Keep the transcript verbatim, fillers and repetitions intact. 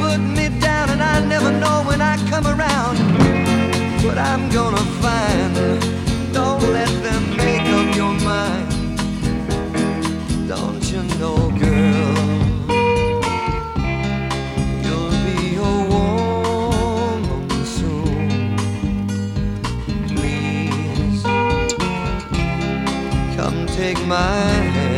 put me down, and I never know when I come around what I'm gonna find. Don't let them make up your mind. Don't you know, girl, you'll be a woman soon. Please, come take my hand.